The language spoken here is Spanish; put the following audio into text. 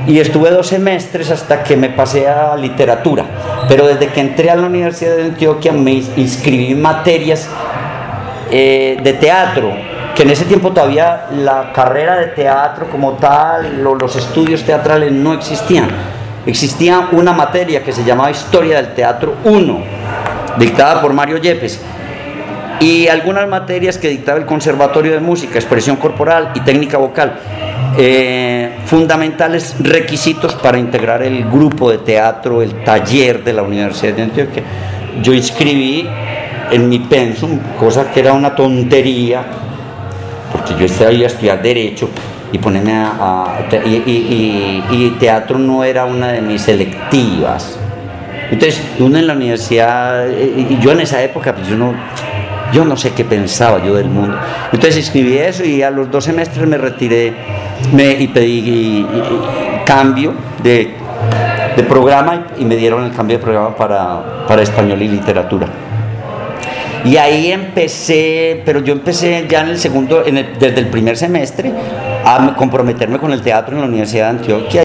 y estuve 2 semestres hasta que me pasé a literatura. Pero desde que entré a la Universidad de Antioquia me inscribí en materias de teatro, que en ese tiempo todavía la carrera de teatro como tal, los estudios teatrales no existían. Existía una materia que se llamaba Historia del Teatro 1, dictada por Mario Yepes, y algunas materias que dictaba el Conservatorio de Música, Expresión Corporal y Técnica Vocal, fundamentales requisitos para integrar el grupo de teatro, el taller de la Universidad de Antioquia. Yo inscribí en mi pensum, cosa que era una tontería, porque yo estaba a estudiar Derecho y ponerme y teatro no era una de mis selectivas. Entonces, uno en la universidad, y yo en esa época, pues yo no sé qué pensaba yo del mundo. Entonces escribí eso y a los 2 semestres me retiré y pedí cambio de programa y me dieron el cambio de programa para español y literatura. Y ahí empecé, pero yo empecé ya en el segundo, desde el primer semestre, a comprometerme con el teatro en la Universidad de Antioquia.